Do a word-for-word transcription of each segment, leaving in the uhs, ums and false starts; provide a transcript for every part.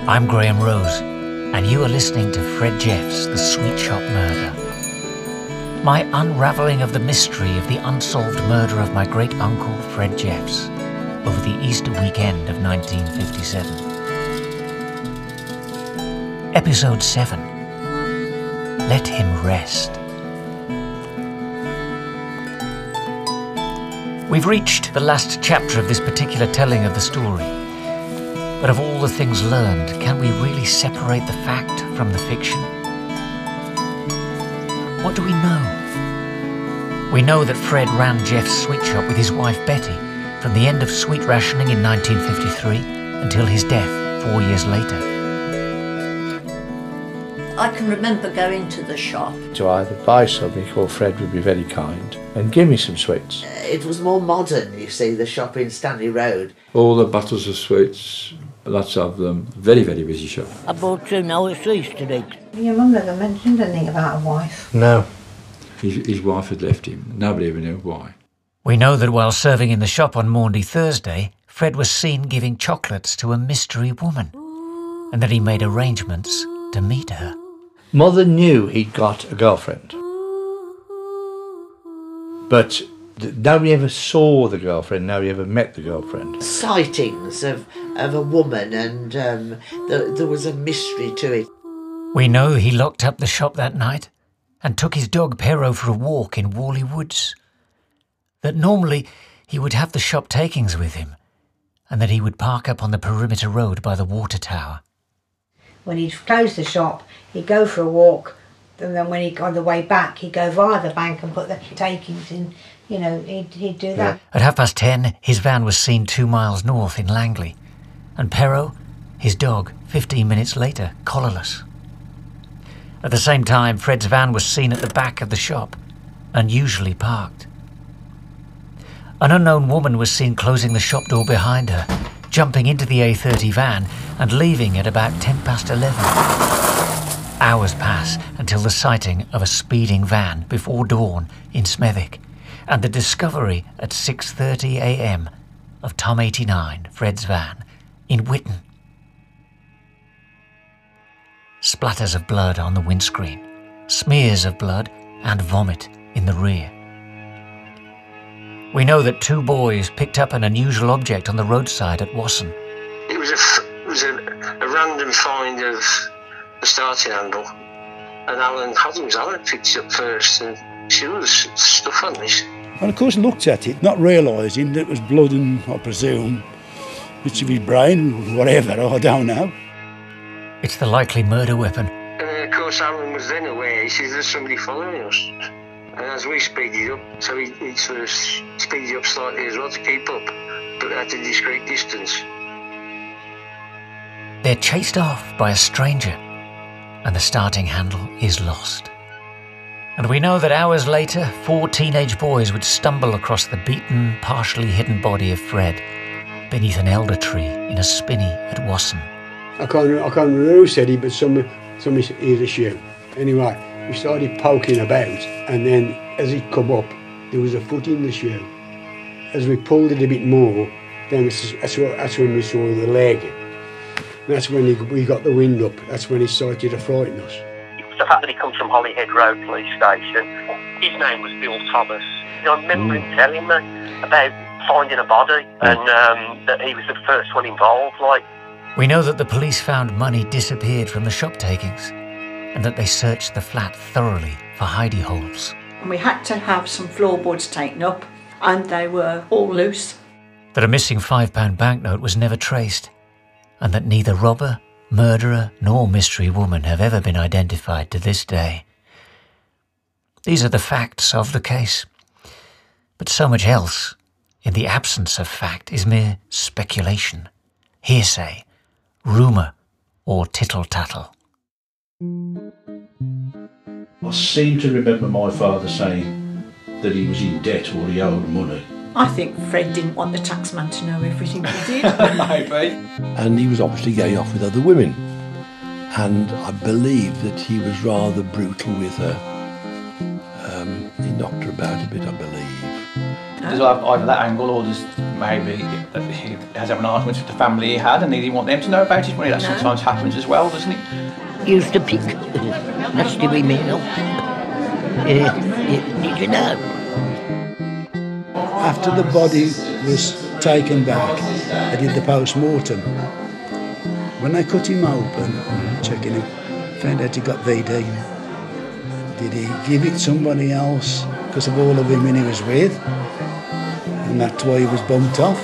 I'm Graham Rose, and you are listening to Fred Jeffs' The Sweet Shop Murder. My unravelling of the mystery of the unsolved murder of my great-uncle Fred Jeffs over the Easter weekend of nineteen fifty-seven. Episode seven. Let Him Rest. We've reached the last chapter of this particular telling of the story. But of all the things learned, can we really separate the fact from the fiction? What do we know? We know that Fred ran Jeff's sweet shop with his wife Betty from the end of sweet rationing in nineteen fifty-three until his death four years later. I can remember going to the shop. To either buy something or Fred would be very kind and give me some sweets. It was more modern, you see, the shop in Stanley Road. All the bottles of sweets, lots of them, very, very busy shop. I bought two now, it's Easter eggs. Your mum never mentioned anything about a wife. No. His, his wife had left him. Nobody ever knew why. We know that while serving in the shop on Maundy Thursday, Fred was seen giving chocolates to a mystery woman, and that he made arrangements to meet her. Mother knew he'd got a girlfriend, but nobody ever saw the girlfriend, nobody ever met the girlfriend. Sightings of, of a woman, and um, the, there was a mystery to it. We know he locked up the shop that night and took his dog Perro for a walk in Worley Woods. That normally he would have the shop takings with him, and that he would park up on the perimeter road by the water tower. When he'd close the shop, he'd go for a walk, and then when he got on the way back, he'd go via the bank and put the takings in. You know, he'd, he'd do that. At half past ten, his van was seen two miles north in Langley, and Perro, his dog, fifteen minutes later, collarless. At the same time, Fred's van was seen at the back of the shop, unusually parked. An unknown woman was seen closing the shop door behind her, jumping into the A thirty van and leaving at about ten past eleven. Hours pass until the sighting of a speeding van before dawn in Smethwick, and the discovery at six thirty a m of Tom eighty-nine, Fred's van, in Whitton. Splatters of blood on the windscreen, smears of blood and vomit in the rear. We know that two boys picked up an unusual object on the roadside at Wasson. It was a, it was a, a random find of the starting handle, and Alan, I think it was Alan picked it up first, and she was stuff on this. And of course looked at it, not realising that it was blood and, I presume, bits of his brain, whatever, I don't know. It's the likely murder weapon. And then, of course, Alan was then aware, he says, there's somebody following us. And as we speeded up, so he, he sort of speeded up slightly as well to keep up, but at a discreet distance. They're chased off by a stranger, and the starting handle is lost. And we know that hours later, four teenage boys would stumble across the beaten, partially hidden body of Fred beneath an elder tree in a spinney at Wasson. I can't, I can't remember who said it, but somebody, somebody hit a shoe. Anyway, we started poking about, and then as it come up, there was a foot in the shoe. As we pulled it a bit more, then that's, that's when we saw the leg. That's when he, we got the wind up. That's when he started to frighten us. The fact that he comes from Holyhead Road Police Station, his name was Bill Thomas. You know, I remember him telling me about finding a body, and um, that he was the first one involved. Like, we know that the police found money disappeared from the shop takings, and that they searched the flat thoroughly for hidey holes. And we had to have some floorboards taken up, and they were all loose. That a missing five pound banknote was never traced, and that neither robber, murderer, nor mystery woman have ever been identified to this day. These are the facts of the case. But so much else, in the absence of fact, is mere speculation, hearsay, rumour, or tittle-tattle. I seem to remember my father saying that he was in debt or he owed money. I think Fred didn't want the taxman to know everything he did. Maybe. And he was obviously going off with other women. And I believe that he was rather brutal with her. Um, he knocked her about a bit, I believe. as well, either that angle or just maybe he has an argument with the family he had and he didn't want them to know about his money. That no. sometimes happens as well, doesn't it? Used to pick nasty women up. Uh, did you know? After the body was taken back, I did the post-mortem. When they cut him open, checking him, found out he got V D. Did he give it somebody else because of all the women he was with? And that's why he was bumped off.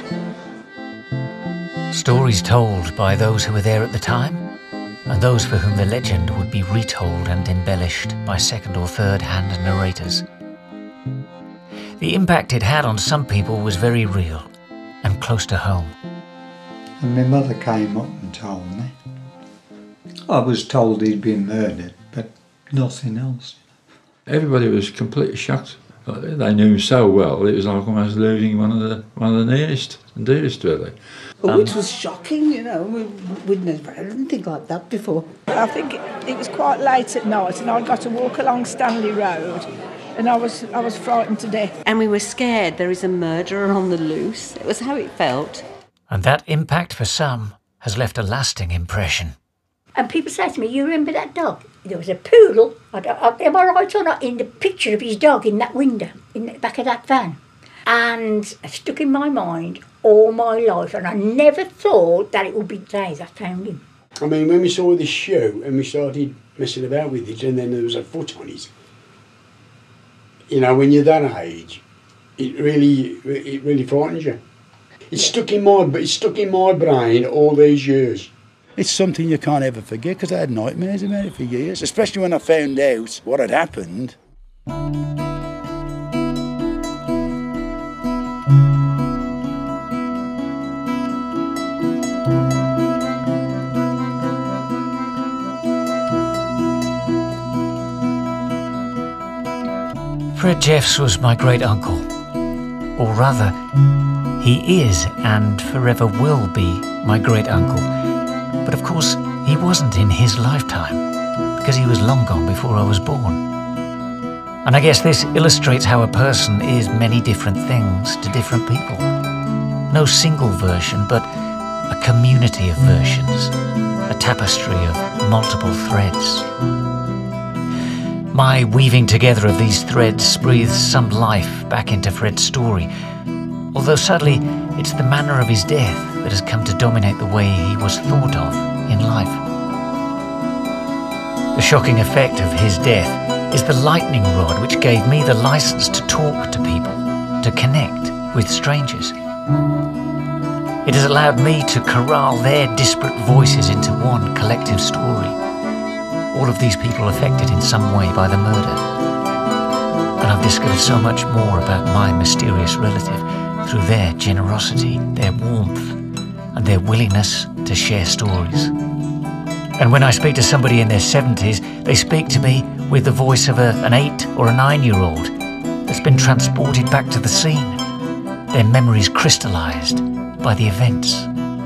Stories told by those who were there at the time, and those for whom the legend would be retold and embellished by second or third hand narrators. The impact it had on some people was very real and close to home. And my mother came up and told me. I was told he'd been murdered, but nothing else. Everybody was completely shocked. They knew him so well, it was like almost losing one of the one of the nearest and dearest, really. Well, which was shocking, you know. We, we'd never had anything like that before. I think it, it was quite late at night, and I got to walk along Stanley Road, and I was I was frightened to death. And we were scared. There is a murderer on the loose. It was how it felt. And that impact for some has left a lasting impression. And people say to me, you remember that dog? There was a poodle, I I, am I right or not, in the picture of his dog in that window, in the back of that van. And it stuck in my mind all my life, and I never thought that it would be days I found him. I mean, when we saw this shoe and we started messing about with it, and then there was a foot on it, you know, when you're that age, it really, it really frightens you. It's stuck in my, it's stuck in my brain all these years. It's something you can't ever forget because I had nightmares about it for years, especially when I found out what had happened. Fred Jeffs was my great-uncle, or rather, he is and forever will be my great-uncle. But of course, he wasn't in his lifetime, because he was long gone before I was born. And I guess this illustrates how a person is many different things to different people. No single version, but a community of versions, a tapestry of multiple threads. My weaving together of these threads breathes some life back into Fred's story, although sadly, it's the manner of his death that has come to dominate the way he was thought of in life. The shocking effect of his death is the lightning rod which gave me the license to talk to people, to connect with strangers. It has allowed me to corral their disparate voices into one collective story. All of these people affected in some way by the murder. And I've discovered so much more about my mysterious relative through their generosity, their warmth, and their willingness to share stories. And when I speak to somebody in their seventies, they speak to me with the voice of a, an eight or a nine-year-old that's been transported back to the scene, their memories crystallised by the events.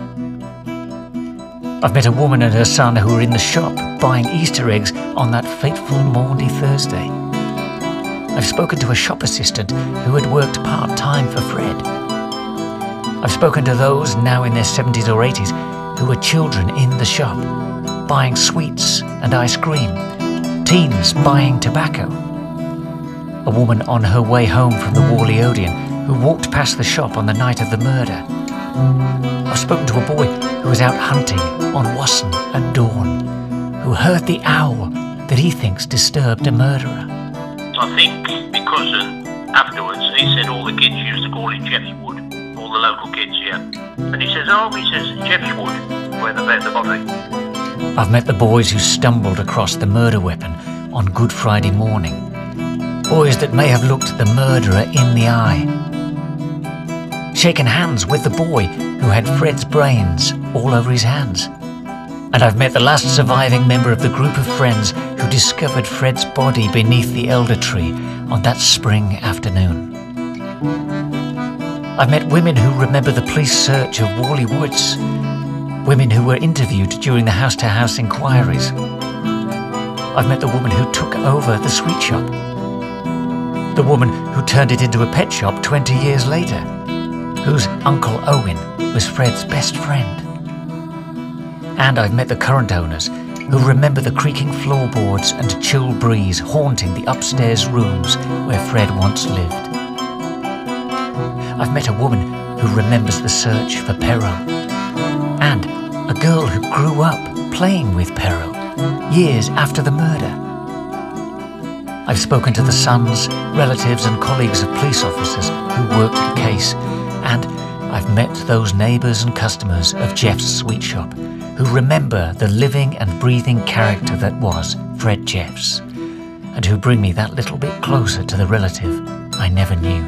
I've met a woman and her son who were in the shop buying Easter eggs on that fateful Maundy Thursday. I've spoken to a shop assistant who had worked part-time for Fred. I've spoken to those now in their seventies or eighties who were children in the shop, buying sweets and ice cream, teens buying tobacco. A woman on her way home from the Whalley Odeon who walked past the shop on the night of the murder. I've spoken to a boy who was out hunting on Wasson at dawn, who heard the owl that he thinks disturbed a murderer. I think because uh, afterwards he said all the kids used to call it Jeff's Wood, all the local kids, yeah. And he says, oh, he says Jeff's Wood, where they found the body. I've met the boys who stumbled across the murder weapon on Good Friday morning. Boys that may have looked the murderer in the eye. Shaken hands with the boy who had Fred's brains all over his hands. And I've met the last surviving member of the group of friends who discovered Fred's body beneath the elder tree on that spring afternoon. I've met women who remember the police search of Whalley Woods, women who were interviewed during the house-to-house inquiries. I've met the woman who took over the sweet shop, The woman who turned it into a pet shop twenty years later, whose Uncle Owen was Fred's best friend. And I've met the current owners who remember the creaking floorboards and chill breeze haunting the upstairs rooms where Fred once lived. I've met a woman who remembers the search for Perrault, and a girl who grew up playing with Perrault years after the murder. I've spoken to the sons, relatives and colleagues of police officers who worked the case, and I've met those neighbours and customers of Jeff's sweet shop who remember the living and breathing character that was Fred Jeffs, and who bring me that little bit closer to the relative I never knew.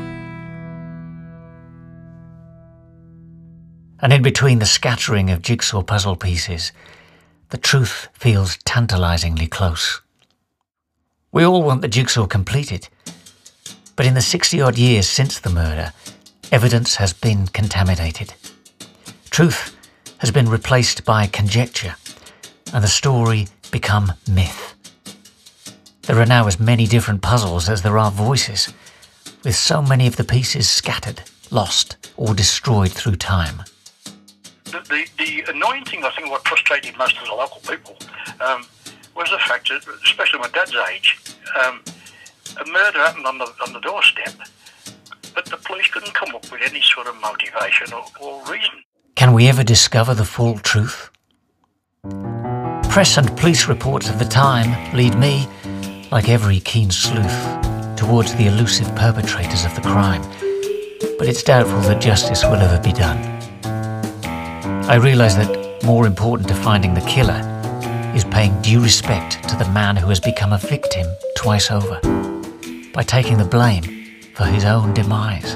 And in between the scattering of jigsaw puzzle pieces, the truth feels tantalisingly close. We all want the jigsaw completed, but in the sixty-odd years since the murder, evidence has been contaminated. Truth has been replaced by conjecture, and the story become myth. There are now as many different puzzles as there are voices, with so many of the pieces scattered, lost, or destroyed through time. The, the, the annoying thing, I think, what frustrated most of the local people um, was the fact that, especially my dad's age, um, a murder happened on the, on the doorstep, but the police couldn't come up with any sort of motivation or, or reason. Can we ever discover the full truth? Press and police reports of the time lead me, like every keen sleuth, towards the elusive perpetrators of the crime, but it's doubtful that justice will ever be done. I realise that more important to finding the killer is paying due respect to the man who has become a victim twice over, by taking the blame for his own demise.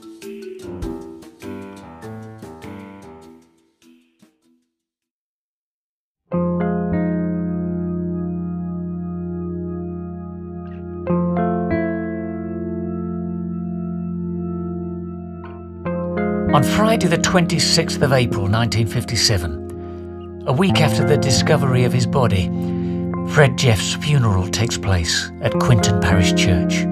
On Friday the twenty-sixth of April nineteen fifty-seven, a week after the discovery of his body, Fred Jeff's funeral takes place at Quinton Parish Church.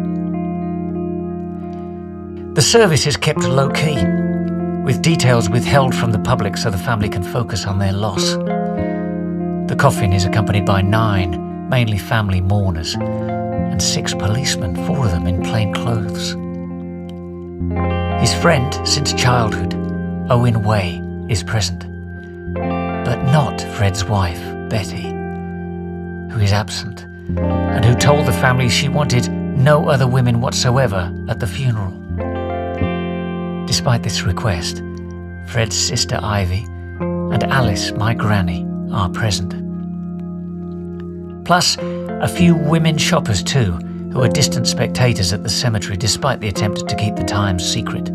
The service is kept low-key, with details withheld from the public so the family can focus on their loss. The coffin is accompanied by nine, mainly family mourners, and six policemen, four of them in plain clothes. His friend since childhood, Owen Way, is present, but not Fred's wife, Betty, who is absent, and who told the family she wanted no other women whatsoever at the funeral. Despite this request, Fred's sister Ivy and Alice, my granny, are present. Plus, a few women shoppers too, who are distant spectators at the cemetery despite the attempt to keep the times secret.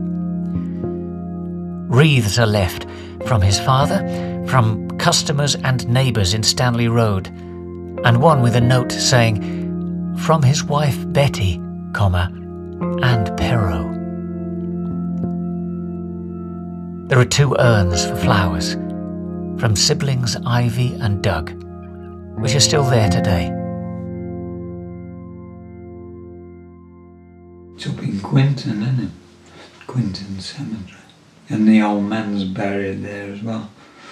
Wreaths are left from his father, from customers and neighbours in Stanley Road, and one with a note saying, "From his wife Betty, comma, and Perrault." There are two urns for flowers, from siblings Ivy and Doug, which are still there today. It's up in Quinton, isn't it? Quinton Cemetery. And the old man's buried there as well.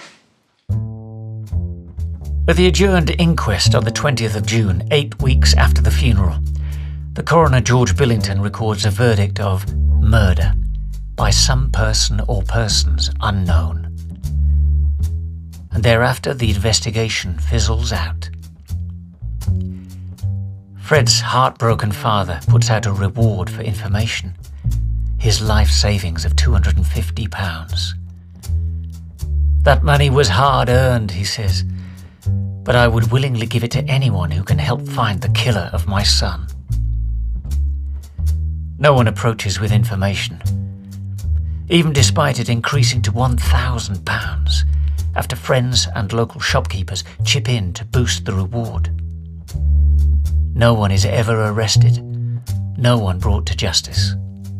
At the adjourned inquest on the twentieth of June, eight weeks after the funeral, the coroner George Billington records a verdict of murder by some person or persons unknown. And thereafter the investigation fizzles out. Fred's heartbroken father puts out a reward for information, his life savings of two hundred fifty pounds. That money was hard earned, he says, but I would willingly give it to anyone who can help find the killer of my son. No one approaches with information, even despite it increasing to one thousand pounds after friends and local shopkeepers chip in to boost the reward. No one is ever arrested, no one brought to justice.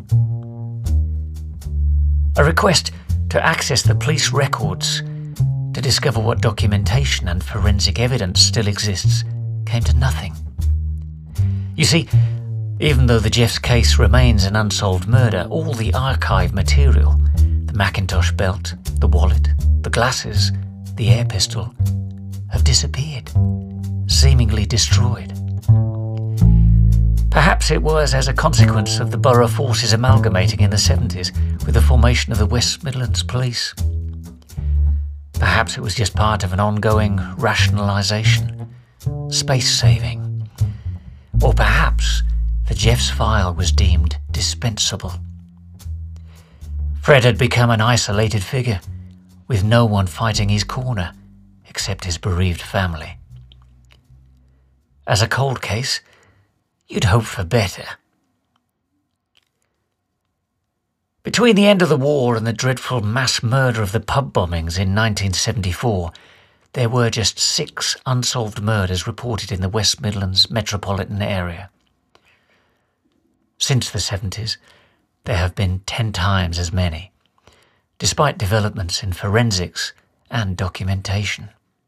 A request to access the police records to discover what documentation and forensic evidence still exists came to nothing. You see, Even though the Jeffs case remains an unsolved murder, all the archive material, the Macintosh belt, the wallet, the glasses, the air pistol, have disappeared, seemingly destroyed. Perhaps it was as a consequence of the borough forces amalgamating in the seventies with the formation of the West Midlands Police. Perhaps it was just part of an ongoing rationalisation, space saving. Or perhaps the Jeffs file was deemed dispensable. Fred had become an isolated figure, with no one fighting his corner except his bereaved family. As a cold case, you'd hope for better. Between the end of the war and the dreadful mass murder of the pub bombings in nineteen seventy-four, there were just six unsolved murders reported in the West Midlands metropolitan area. Since the seventies, there have been ten times as many, despite developments in forensics and documentation.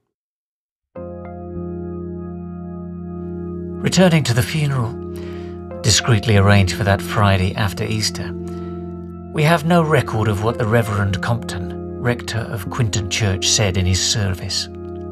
Returning to the funeral, discreetly arranged for that Friday after Easter, we have no record of what the Reverend Compton, rector of Quinton Church, said in his service.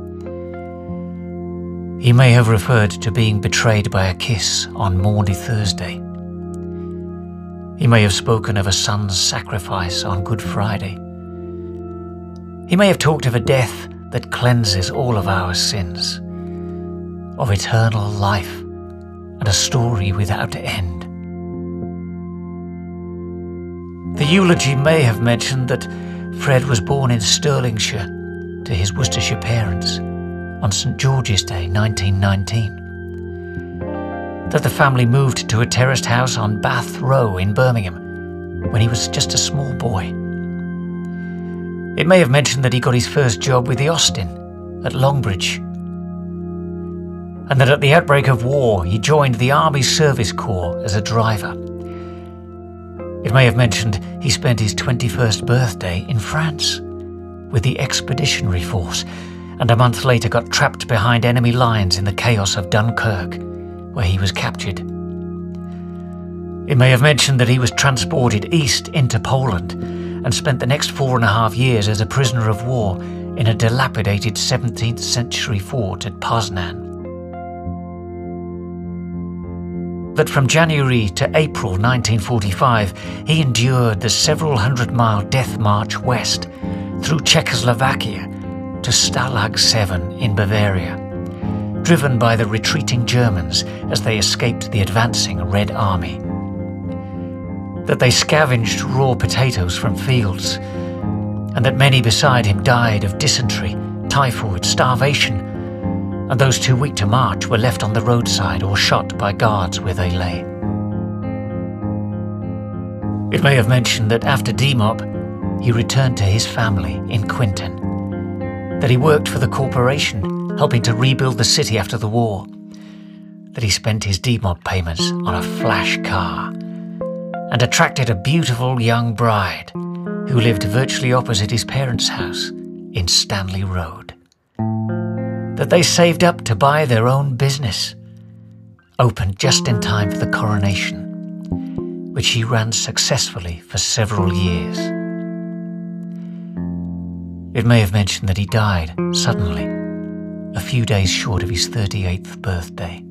He may have referred to being betrayed by a kiss on Maundy Thursday. He may have spoken of a son's sacrifice on Good Friday. He may have talked of a death that cleanses all of our sins, of eternal life and a story without end. The eulogy may have mentioned that Fred was born in Stirlingshire to his Worcestershire parents on St George's Day nineteen nineteen, that the family moved to a terraced house on Bath Row in Birmingham when he was just a small boy. It may have mentioned that he got his first job with the Austin at Longbridge, and that at the outbreak of war he joined the Army Service Corps as a driver. It may have mentioned he spent his twenty-first birthday in France with the Expeditionary Force, and a month later got trapped behind enemy lines in the chaos of Dunkirk, where he was captured. It may have mentioned that he was transported east into Poland and spent the next four and a half years as a prisoner of war in a dilapidated seventeenth century fort at Poznan. That from January to April nineteen forty-five, he endured the several hundred mile death march west through Czechoslovakia to Stalag seven in Bavaria, driven by the retreating Germans as they escaped the advancing Red Army. That they scavenged raw potatoes from fields, and that many beside him died of dysentery, typhoid, starvation, and those too weak to march were left on the roadside or shot by guards where they lay. It may have mentioned that after D M O P, he returned to his family in Quinton, that he worked for the corporation, helping to rebuild the city after the war, that he spent his D M O P payments on a flash car, and attracted a beautiful young bride who lived virtually opposite his parents' house in Stanley Road. That they saved up to buy their own business, opened just in time for the coronation, which he ran successfully for several years. It may have mentioned that he died suddenly, a few days short of his thirty-eighth birthday.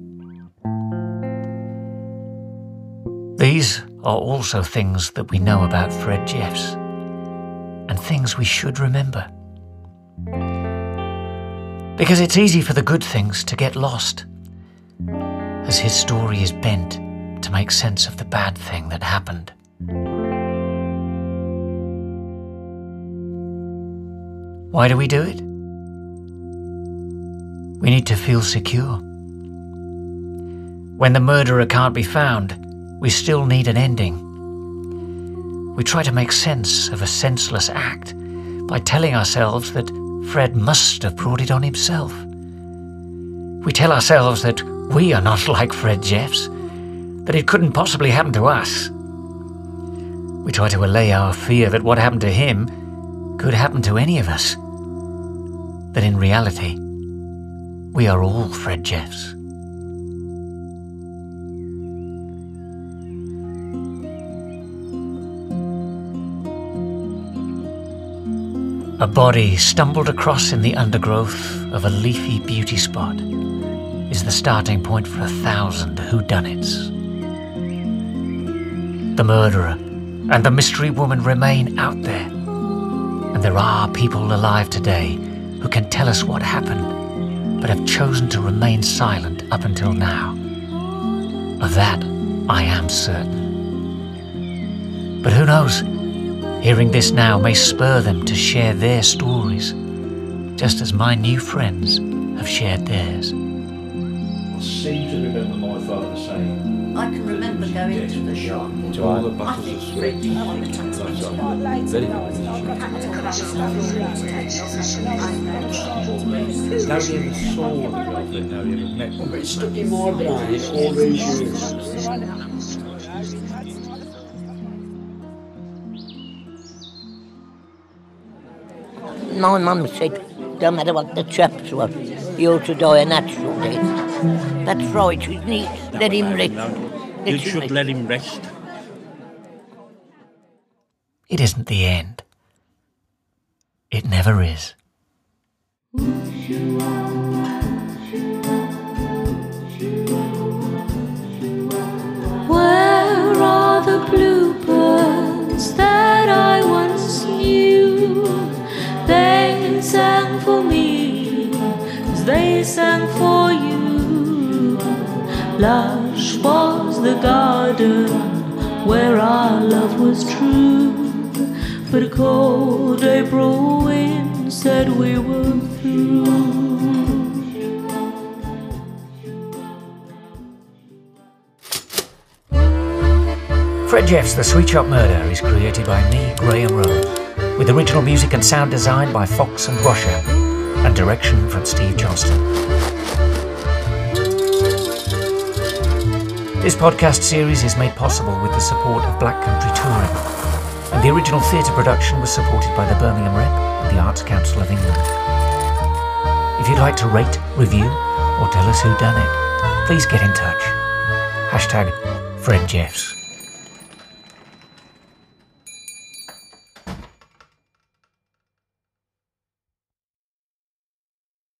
These are also things that we know about Fred Jeffs, and things we should remember. Because it's easy for the good things to get lost, as his story is bent to make sense of the bad thing that happened. Why do we do it? We need to feel secure. When the murderer can't be found, we still need an ending. We try to make sense of a senseless act by telling ourselves that Fred must have brought it on himself. We tell ourselves that we are not like Fred Jeffs, that it couldn't possibly happen to us. We try to allay our fear that what happened to him could happen to any of us, that in reality, we are all Fred Jeffs. A body stumbled across in the undergrowth of a leafy beauty spot is the starting point for a thousand whodunits. The murderer and the mystery woman remain out there, and there are people alive today who can tell us what happened, but have chosen to remain silent up until now. Of that, I am certain. But who knows? Hearing this now may spur them to share their stories, just as my new friends have shared theirs. I seem to remember my father saying... I can remember going to the shop. To all the I buttons think of Fred sweet. on the taxi. Very Nobody ever saw the girlfriend, nobody ever met them. But it stuck in my brain all these years. My mum said, don't matter what the chaps were, he ought to die a natural death. That's right, isn't it? Let him rest. You should let him rest. It isn't the end. It never is. Where are the bluebirds that I once knew? They sang for me as they sang for you. Lush was the garden where our love was true, but a cold April wind said we were through. Fred Jeff's The Sweet Shop Murder is created by me, Graham Rowe, with original music and sound design by Fox and Rosher, and direction from Steve Johnston. This podcast series is made possible with the support of Black Country Touring, and the original theatre production was supported by the Birmingham Rep and the Arts Council of England. If you'd like to rate, review, or tell us who done it, please get in touch. Hashtag Fred Jeffs.